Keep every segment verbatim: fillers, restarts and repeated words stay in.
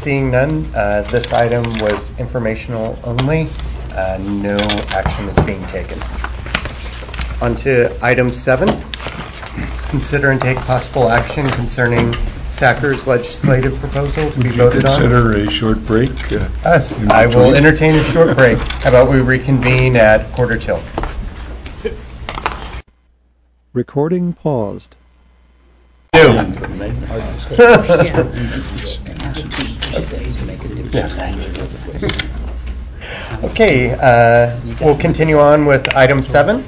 Seeing none, uh, this item was informational only. Uh, no action is being taken. On to item seven. Consider and take possible action concerning Sacker's legislative proposal to be voted on. Consider a short break. Uh, Yes, I will entertain a short break. How about we reconvene at quarter till? Recording paused. Okay, uh, we'll continue on with item seven.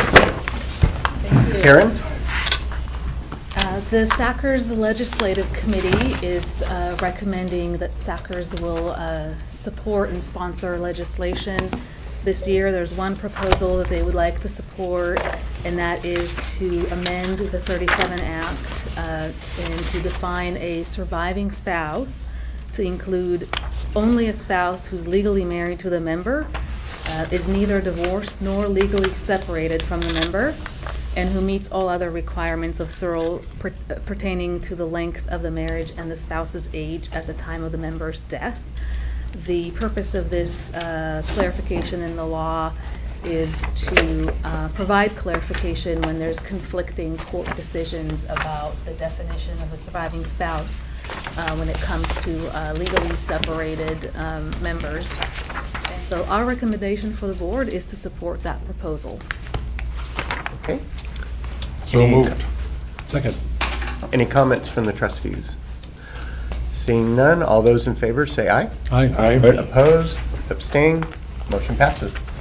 Karen? Uh, The Sackers Legislative Committee is uh, recommending that Sackers will uh, support and sponsor legislation. This year, there's one proposal that they would like to support, and that is to amend the thirty-seven Act uh, and to define a surviving spouse to include only a spouse who's legally married to the member, uh, is neither divorced nor legally separated from the member, and who meets all other requirements of S E R L per, uh, pertaining to the length of the marriage and the spouse's age at the time of the member's death. The purpose of this uh, clarification in the law is to uh, provide clarification when there's conflicting court decisions about the definition of a surviving spouse uh, when it comes to uh, legally separated um, members. And so our recommendation for the board is to support that proposal. Okay. So Any- moved. Second. Any comments from the trustees? Seeing none, all those in favor say aye. Aye. Opposed? Abstain? Motion passes.